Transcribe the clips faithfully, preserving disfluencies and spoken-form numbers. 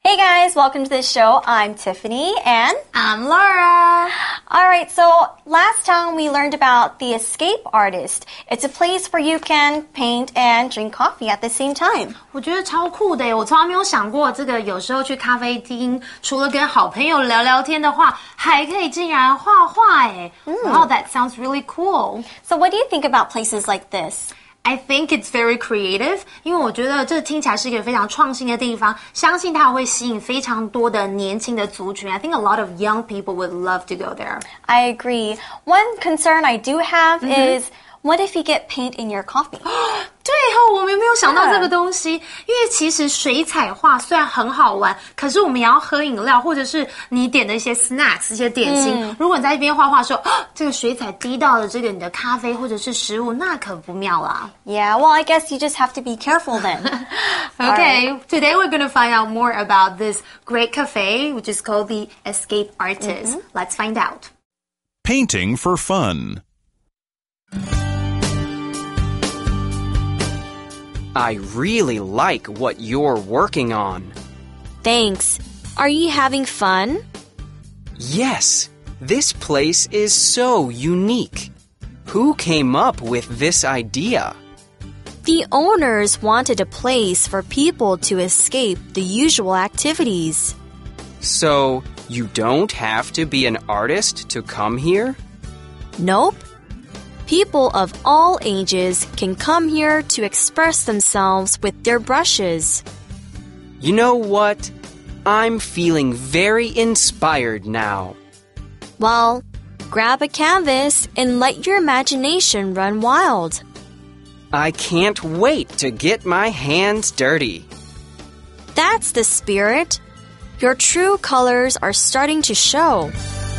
Hey guys, welcome to the show. I'm Tiffany and I'm Laura. Alright, so last time we learned about the Escape Artist. It's a place where you can paint and drink coffee at the same time. 我觉得超酷的耶，我从来没有想过这个有时候去咖啡厅，除了跟好朋友聊聊天的话，还可以竟然画画耶。Wow, that sounds really cool. So what do you think about places like this? I think it's very creative, 因为我觉得这听起来是一个非常创新的地方，相信它会吸引非常多的年轻的族群。I think a lot of young people would love to go there. I agree. One concern I do have mm-hmm. is, what if you get paint in your coffee? 对哦，我们没有想到这个东西，因为其实水彩画虽然很好玩，可是我们也要喝饮料，或者是你点的一些 snacks 一些点心。嗯、如果你在一边画画的时候，这个水彩滴到了这个你的咖啡或者是食物，那可不妙啦。 Yeah, well, I guess you just have to be careful then. Okay, right. Today we're going to find out more about this great cafe, which is called the Escape Artist. Mm-hmm. Let's find out. Painting for fun. I really like what you're working on. Thanks. Are you having fun? Yes. This place is so unique. Who came up with this idea? The owners wanted a place for people to escape the usual activities. So, you don't have to be an artist to come here? Nope. People of all ages can come here to express themselves with their brushes. You know what? I'm feeling very inspired now. Well, grab a canvas and let your imagination run wild. I can't wait to get my hands dirty. That's the spirit. Your true colors are starting to show.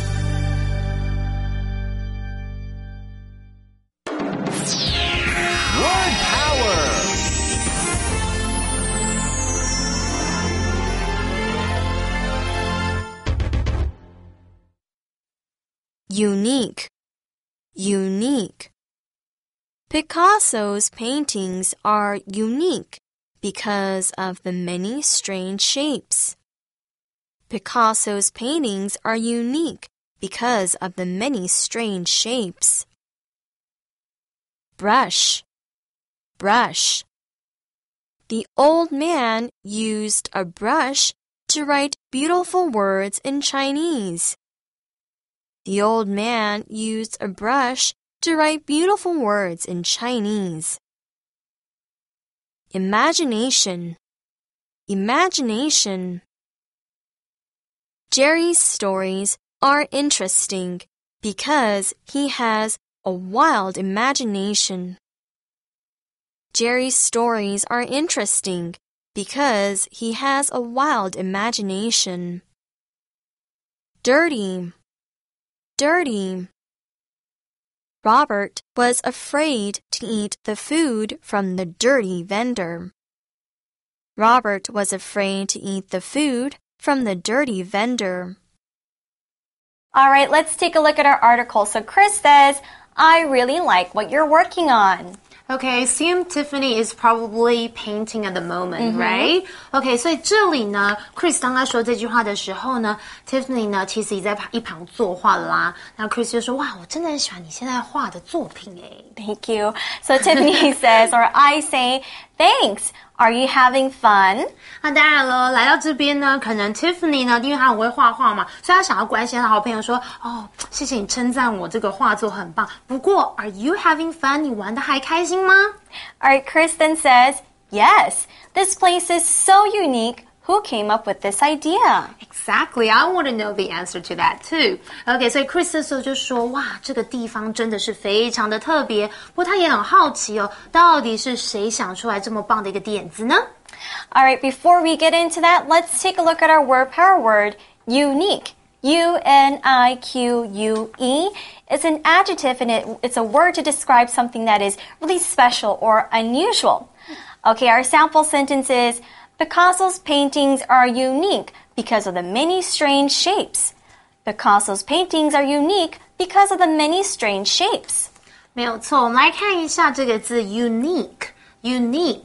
Unique. Unique. Picasso's paintings are unique because of the many strange shapes. Picasso's paintings are unique because of the many strange shapes. Brush. Brush. The old man used a brush to write beautiful words in Chinese. The old man used a brush to write beautiful words in Chinese. Imagination. Imagination. Jerry's stories are interesting because he has a wild imagination. Jerry's stories are interesting because he has a wild imagination. Dirty. Dirty. Robert was afraid to eat the food from the dirty vendor. Robert was afraid to eat the food from the dirty vendor. All right, let's take a look at our article. So Chris says, I really like what you're working on. Okay, assume Tiffany is probably painting at the moment, mm-hmm. right? Okay, 所以这里呢 Chris 当他说这句话的时候呢 Tiffany 呢其实也在一旁作画啦。那 Chris 就说哇我真的很喜欢你现在画的作品耶。 Thank you. So Tiffany says, or I say, thanks. Are you having fun? 那当然了，来到这边呢，可能 Tiffany 呢，因为她很会画画嘛，所以她想要关心她好朋友说，哦，谢谢你称赞我这个画作很棒。不过 ，Are you having fun？ 你玩得还开心吗 All right, Kristen says, yes. This place is so unique. Who came up with this idea? Exactly, I want to know the answer to that too. Okay, 所以 Chris 这时候就说，哇，这个地方真的是非常的特别。不过他也很好奇哦，到底是谁想出来这么棒的一个点子呢？ All right, before we get into that, let's take a look at our word power word, unique. U N I Q U E is an adjective and it, it's a word to describe something that is really special or unusual. Okay, our sample sentence is, Picasso's paintings are unique because of the many strange shapes. Picasso's paintings are unique because of the many strange shapes. 没有错，我们来看一下这个字 unique, unique.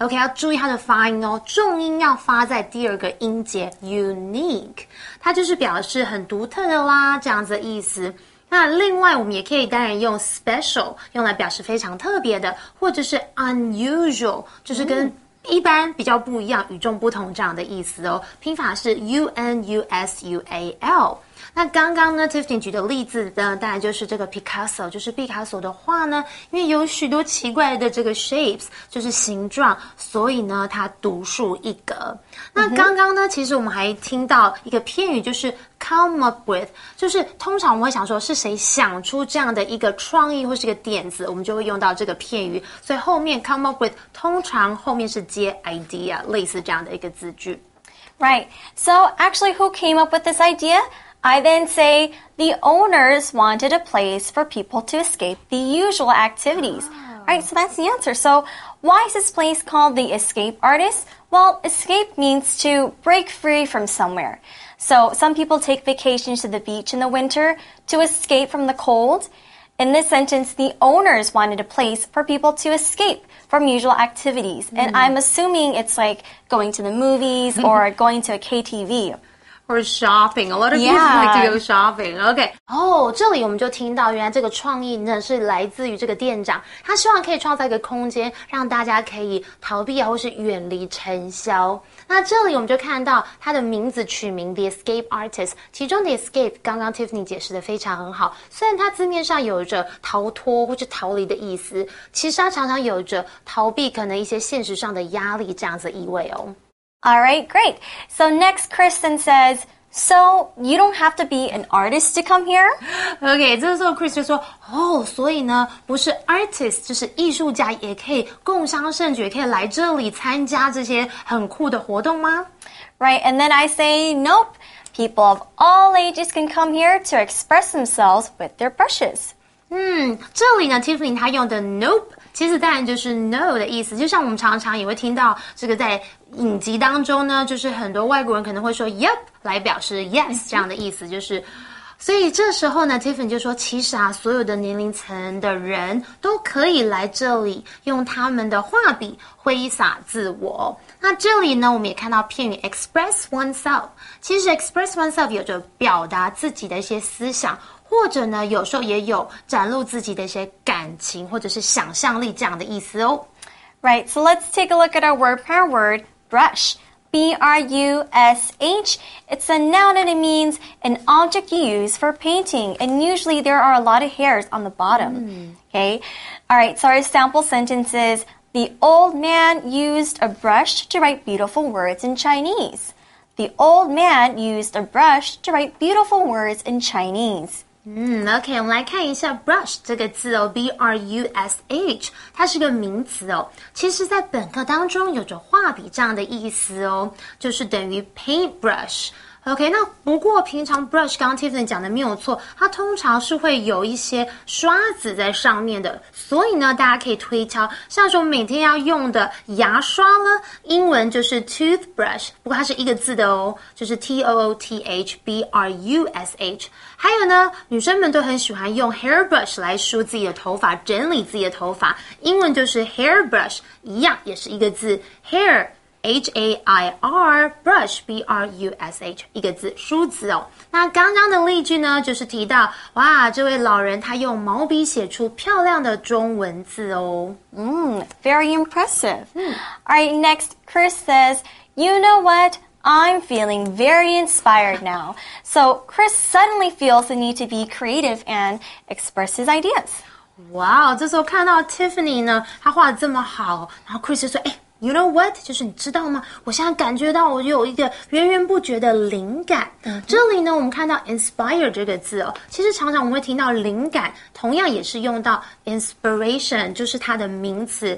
OK， 要注意它的发音哦，重音要发在第二个音节 unique， 它就是表示很独特的啦，这样子的意思。那另外我们也可以当然用 special 用来表示非常特别的，或者是 unusual 就是跟一般比较不一样、与众不同这样的意思哦。拼法是 U N U S U A L。那刚刚呢 Tiffany 举的例子呢，当然就是这个 Picasso， 就是毕卡索的画呢，因为有许多奇怪的这个 shapes， 就是形状，所以呢它独树一格。那刚刚呢，其实我们还听到一个片语，就是 come up with， 就是通常我们会想说是谁想出这样的一个创意或是一个点子，我们就会用到这个片语，所以后面 come up with 通常后面是接 idea， 类似这样的一个字句。 Right. So actually, who came up with this idea? I then say the owners wanted a place for people to escape the usual activities. Oh. Right, so that's the answer. So why is this place called the Escape Artist? Well, escape means to break free from somewhere. So some people take vacations to the beach in the winter to escape from the cold. In this sentence, the owners wanted a place for people to escape from usual activities. Mm. And I'm assuming it's like going to the movies or going to a K T V.Or shopping. A lot of people yeah. like to go shopping. Okay. 哦，这里我们就听到，原来这个创意呢是来自于这个店长，他希望可以创造一个空间，让大家可以逃避啊，或是远离尘嚣。那这里我们就看到他的名字取名 The Escape Artist， 其中的 Escape 刚刚 Tiffany 解释的非常很好，虽然它字面上有着逃脱或是逃离的意思，其实它常常有着逃避可能一些现实上的压力这样子的意味哦。 All right, great. So next, Kristen says, so you don't have to be an artist to come here? OK, 这时候 Chris 就说，哦，所以呢，不是 artist 就是艺术家也可以共襄盛举，也可以来这里参加这些很酷的活动吗？ Right, and then I say, nope. People of all ages can come here to express themselves with their brushes. 嗯，这里呢 Tiffany 她用的 nope 其实当然就是 no 的意思，就像我们常常也会听到这个在影集当中呢，就是很多外国人可能会说 yep 来表示 yes 这样的意思，就是所以这时候呢 Tiffany 就说，其实啊，所有的年龄层的人都可以来这里用他们的画笔挥洒自我。那这里呢，我们也看到片语 express oneself， 其实 express oneself 有着表达自己的一些思想，或者呢，有时候也有展露自己的一些感情或者是想象力这样的意思哦。 Right, so let's take a look at our word per word, brush. B R U S H. It's a noun and it means an object you use for painting. And usually there are a lot of hairs on the bottom. Mm. Okay? All right, so our sample sentence is, the old man used a brush to write beautiful words in Chinese. The old man used a brush to write beautiful words in Chinese. 嗯 OK 我们来看一下 brush 这个字哦 B R U S H 它是个名词哦，其实在本课当中有着画笔这样的意思哦，就是等于 paintbrush。 OK 那不过平常 brush 刚刚 Tiffany 讲的没有错，它通常是会有一些刷子在上面的，所以呢大家可以推敲，像说每天要用的牙刷呢，英文就是 toothbrush， 不过它是一个字的哦，就是 T O O T H B R U S H。 还有呢，女生们都很喜欢用 hairbrush 来梳自己的头发，整理自己的头发，英文就是 hairbrush， 一样也是一个字 hair H A I R brush B R U S H 一个字梳子哦。那刚刚的例句呢，就是提到哇，这位老人他用毛笔写出漂亮的中文字哦。 Mm, very impressive. Mm. All right, next, Chris says, you know what? I'm feeling very inspired now. So Chris suddenly feels the need to be creative and express his ideas. 哇，这时候看到 Tiffany 呢，她画得这么好，然后 Chris 就说，哎。You know what？ 就是你知道吗？我现在感觉到我有一个源源不绝的灵感。嗯、这里呢，我们看到 inspire 这个字哦，其实常常我们会听到灵感，同样也是用到 inspiration， 就是它的名词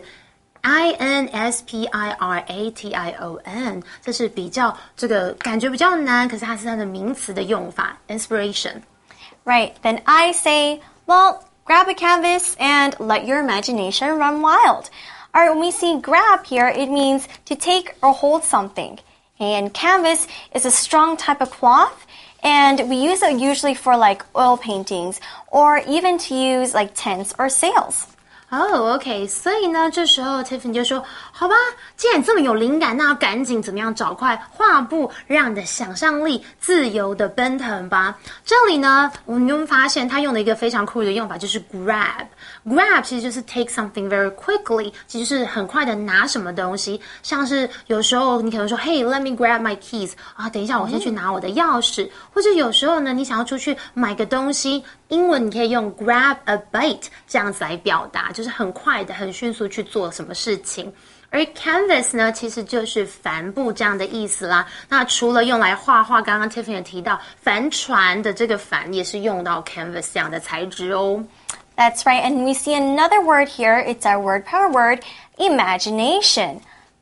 I N S P I R A T I O N， 这是比较这个感觉比较难，可是它是它的名词的用法 inspiration。 Right, then I say, well, grab a canvas and let your imagination run wild. All right, when we see grab here, it means to take or hold something. And canvas is a strong type of cloth, and we use it usually for like oil paintings or even to use like tents or sails. 哦、oh, ，OK， 所以呢，这时候 Tiffany 就说：“好吧，既然这么有灵感，那要赶紧怎么样找块画布，让你的想象力自由的奔腾吧。”这里呢，我们就发现他用了一个非常酷的用法，就是 grab。grab 其实就是 take something very quickly， 其实是很快的拿什么东西。像是有时候你可能说 ，Hey, let me grab my keys 啊，等一下我先去拿我的钥匙。或者有时候呢，你想要出去买个东西，英文你可以用 grab a bite 这样子来表达，就是很快的、很迅速去做什么事情。而 canvas 呢，其实就是帆布这样的意思啦。那除了用来画画，刚刚 Tiffany 也提到帆船的这个帆也是用到 canvas 这样的材质哦。 That's right, and we see another word here. It's our word power word, imagination.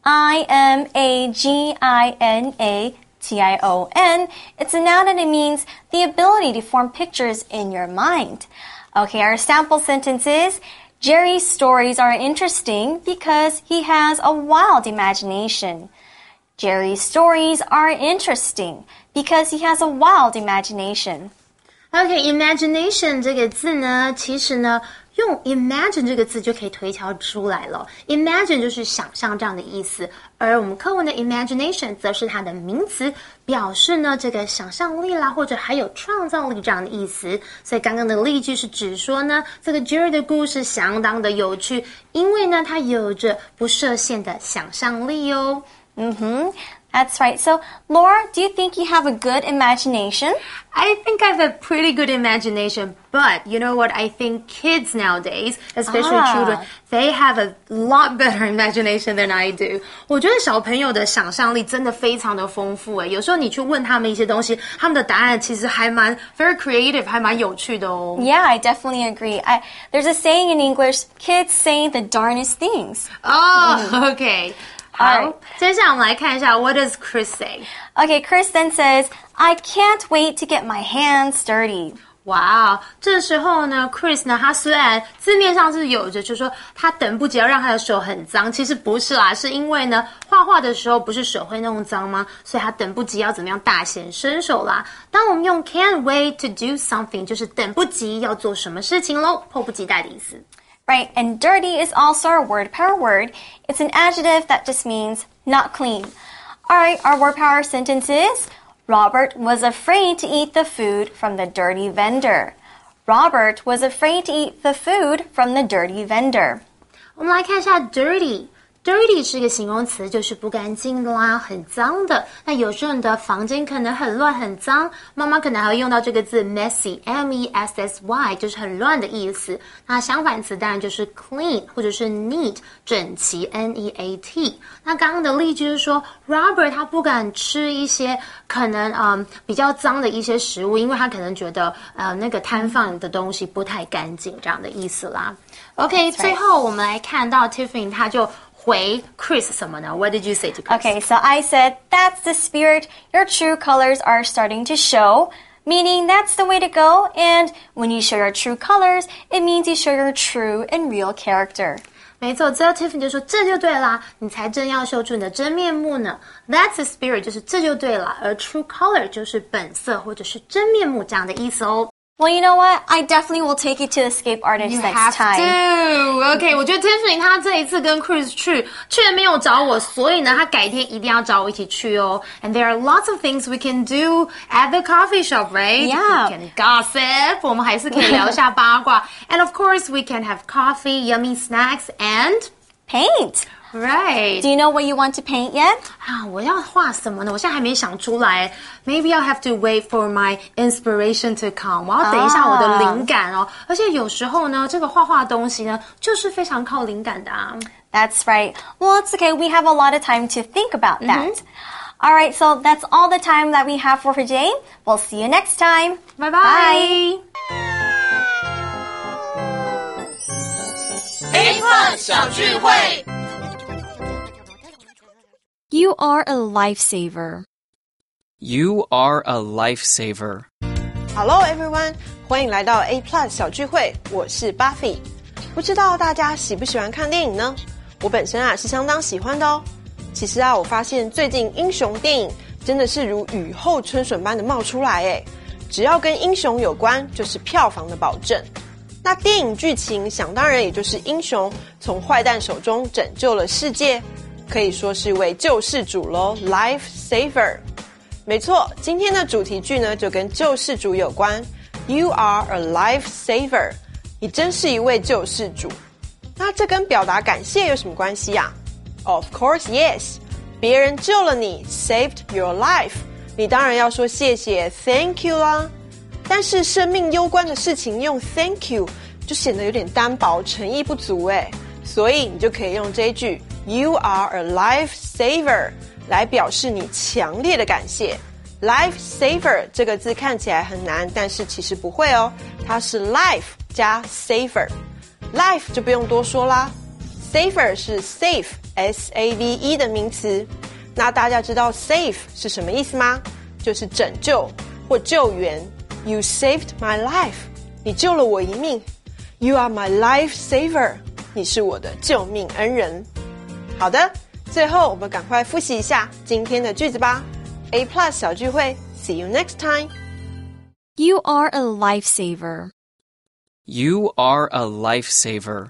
I M A G I N A T I O N. It's a noun and it means the ability to form pictures in your mind. Okay, our sample sentence is, Jerry's stories are interesting because he has a wild imagination. Jerry's stories are interesting because he has a wild imagination. Okay, imagination 这个字呢，其实呢，用 imagine 这个字就可以推敲出来了。Imagine 就是想象这样的意思，而我们课文的 imagination 则是它的名词，表示呢这个想象力啦，或者还有创造力这样的意思。所以刚刚的例句是指说呢，这个 Jerry 的故事相当的有趣，因为呢它有着不设限的想象力哦。 Mm-hmm. That's right. So, Laura, do you think you have a good imagination? I think I have a pretty good imagination, but you know what? I think kids nowadays, especially ah. children, they have a lot better imagination than I do. 我觉得小朋友的想象力真的非常的丰富诶，有时候你去问他们一些东西，他们的答案其实还蛮 very creative， 还蛮有趣的哦。 Yeah, I definitely agree. I, there's a saying in English, kids say the darnest things. Oh, okay. 好， Alright. 接下来我们来看一下 What does Chris say? Okay, Chris then says, I can't wait to get my hands dirty. 哇，这时候呢 Chris 呢，他虽然字面上是有着，就是说他等不及要让他的手很脏，其实不是啦，是因为呢画画的时候不是手会弄脏吗？所以他等不及要怎么样大显身手啦。当我们用 can't wait to do something， 就是等不及要做什么事情咯，迫不及待的意思。 Right, and dirty is also our word power word. It's an adjective that just means not clean. Alright, our word power sentence is, Robert was afraid to eat the food from the dirty vendor. Robert was afraid to eat the food from the dirty vendor. 我们来看一下 dirty。Dirty 是一个形容词，就是不干净的啦，很脏的。那有时候你的房间可能很乱很脏，妈妈可能还会用到这个字 messy, M E S S Y， 就是很乱的意思。那相反词当然就是 clean 或者是 neat， 整齐 N E A T。那刚刚的例句就是说 Robert 他不敢吃一些可能嗯比较脏的一些食物，因为他可能觉得呃那个摊贩的东西不太干净，这样的意思啦。OK， 最后我们来看到 Tiffany 他就回 Chris 什么呢？ What did you say to Chris? Okay, so I said, that's the spirit. Your true colors are starting to show, meaning that's the way to go. And when you show your true colors, it means you show your true and real character. 没错，最后 Tiffany 就说这就对啦，你才正要秀出你的真面目呢。That's the spirit 就是这就对了，而 true color 就是本色或者是真面目这样的意思哦。 Well, you know what? I definitely will take you to Escape Artist You next have time. to. OK， 我觉得 Tiffany 她这一次跟 Chris 去，却没有找我，所以呢，她改天一定要找我一起去哦。And there are lots of things we can do at the coffee shop, right? Yeah. We can gossip. 我们还是可以聊一下八卦。And of course, we can have coffee, yummy snacks, and Paint. right. Do you know what you want to paint yet? 啊，我要画什么呢？我现在还没想出来。Maybe I'll have to wait for my inspiration to come. 我要等一下我的灵感哦。而且有时候呢，这个画画的东西呢，就是非常靠灵感的啊。 That's right. Well, it's okay. We have a lot of time to think about that. Mm-hmm. All right, so that's all the time that we have for today. We'll see you next time. Bye bye. A Plus 小聚会。 You are a lifesaver. You are a lifesaver. Hello everyone， 欢迎来到 A Plus 小聚会，我是 Buffy。不知道大家喜不喜欢看电影呢？我本身啊是相当喜欢的哦。其实啊，我发现最近英雄电影真的是如雨后春笋般的冒出来诶，只要跟英雄有关，就是票房的保证。 那电影剧情想当然也就是英雄从坏蛋手中拯救了世界，可以说是位救世主咯 Life Saver。 没错，今天的主题句呢就跟救世主有关。 You are a life saver， 你真是一位救世主。那这跟表达感谢有什么关系啊？ Of course yes， 别人救了你 saved your life， 你当然要说谢谢 thank you 啦。但是生命攸关的事情用 thank you 就显得有点单薄，诚意不足诶，所以你就可以用这一句 You are a life saver 来表示你强烈的感谢。 Life saver 这个字看起来很难，但是其实不会哦，它是 life 加 saver， life 就不用多说啦， saver 是 safe S A V E 的名词。那大家知道 save 是什么意思吗？就是拯救或救援。 You saved my life， 你救了我一命。 You are my life saver， 你是我的救命恩人。好的，最后我们赶快复习一下今天的句子吧。 A Plus 小聚会 See you next time。 You are a lifesaver. You are a lifesaver.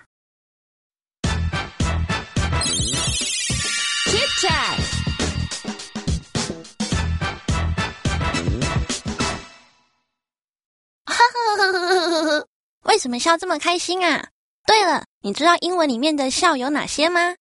Chit Chat。 为什么笑这么开心啊？对了，你知道英文里面的笑有哪些吗？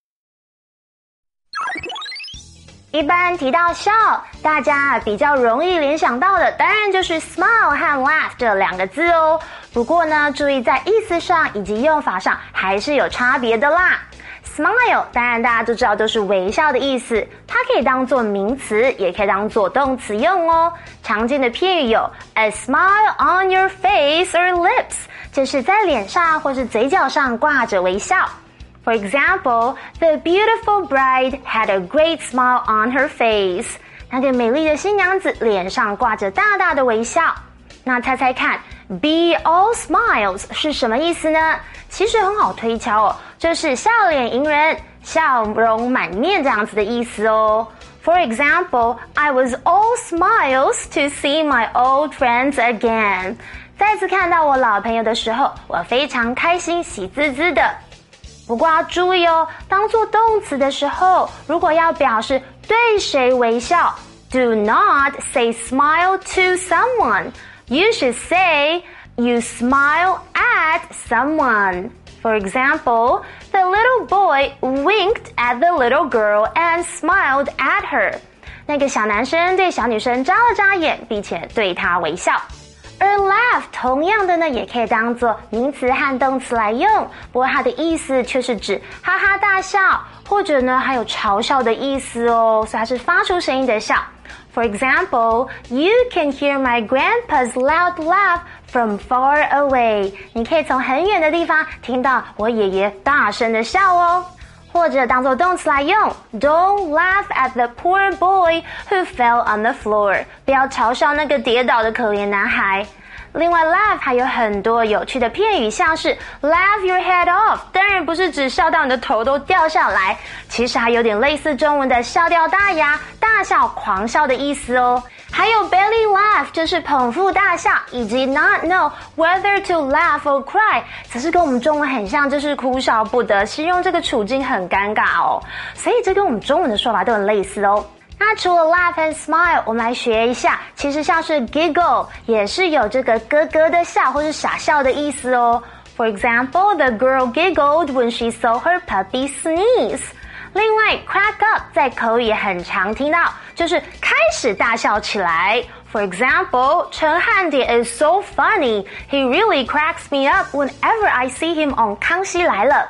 一般提到笑，大家比较容易联想到的当然就是 smile 和 laugh 这两个字哦。不过呢，注意在意思上以及用法上还是有差别的啦。Smile 当然大家都知道都是微笑的意思，它可以当作名词，也可以当作动词用哦。常见的片语有 a smile on your face or lips， 就是在脸上或是嘴角上挂着微笑。For example, the beautiful bride had a great smile on her face. 那个美丽的新娘子脸上挂着大大的微笑。那猜猜看 ，be all smiles 是什么意思呢？其实很好推敲哦，就是笑脸迎人、笑容满面这样子的意思哦。For example, I was all smiles to see my old friends again. 再次看到我老朋友的时候，我非常开心，喜滋滋的。不过要注意哦，当做动词的时候，如果要表示对谁微笑 ，do not say smile to someone. You should say you smile at someone. For example, the little boy winked at the little girl and smiled at her. 那个小男生对小女生眨了眨眼，并且对她微笑。而 laugh 同样的呢，也可以当作名词和动词来用，不过它的意思却是指哈哈大笑，或者呢还有嘲笑的意思哦，所以它是发出声音的笑。For example, you can hear my grandpa's loud laugh from far away. 你可以从很远的地方听到我爷爷大声的笑哦。或者当作动词来用 Don't laugh at the poor boy who fell on the floor. 不要嘲笑那个跌倒的可怜男孩。另外 laugh 还有很多有趣的片语，像是 laugh your head off， 当然不是指笑到你的头都掉下来，其实还有点类似中文的笑掉大牙、大笑狂笑的意思哦。还有 belly laugh 就是捧腹大笑，以及 not know whether to laugh or cry 则是跟我们中文很像，就是哭笑不得，形容这个处境很尴尬哦。所以这跟我们中文的说法都很类似哦。那除了 laugh and smile， 我们来学一下，其实像是 giggle 也是有这个咯咯的笑或是傻笑的意思哦。For example, the girl giggled when she saw her puppy sneeze. 另外 crack up 在口语也很常听到，就是开始大笑起来。For example, 陈汉典 is so funny. He really cracks me up whenever I see him on 康熙来了。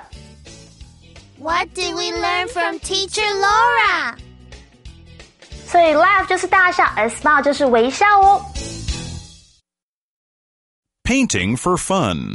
What did we learn from Teacher Laura? 所以 laugh 就是大笑，而 smile 就是微笑哦。 Painting for fun.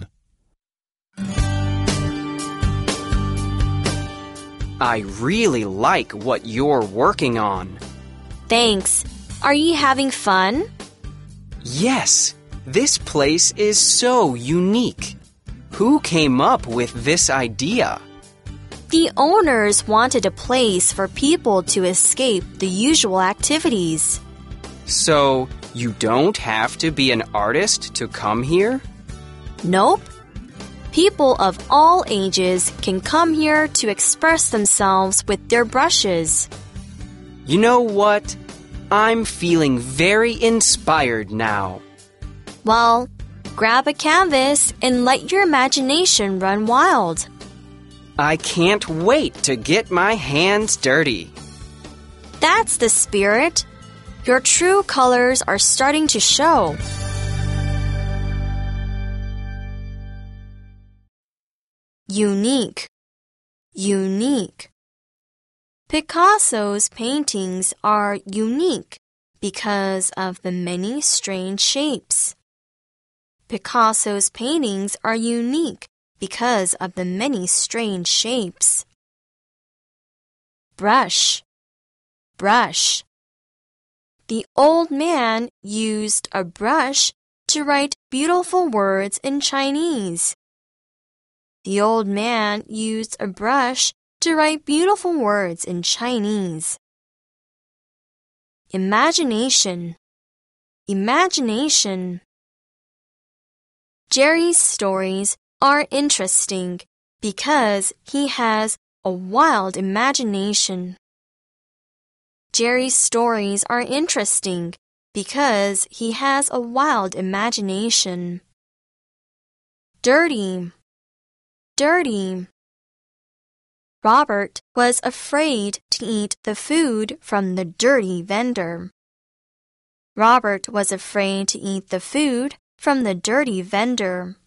I really like what you're working on. Thanks. Are you having fun? Yes, this place is so unique. Who came up with this idea? The owners wanted a place for people to escape the usual activities. So, you don't have to be an artist to come here? Nope. People of all ages can come here to express themselves with their brushes. You know what? I'm feeling very inspired now. Well, grab a canvas and let your imagination run wild. I can't wait to get my hands dirty. That's the spirit. Your true colors are starting to show. Unique. Unique. Picasso's paintings are unique because of the many strange shapes. Picasso's paintings are unique because of the many strange shapes. Brush. Brush. The old man used a brush to write beautiful words in Chinese. The old man used a brush to write beautiful words in Chinese. Imagination. Imagination. Jerry's stories are interesting because he has a wild imagination. Jerry's stories are interesting because he has a wild imagination. Dirty. Dirty. Robert was afraid to eat the food from the dirty vendor. Robert was afraid to eat the food from the dirty vendor.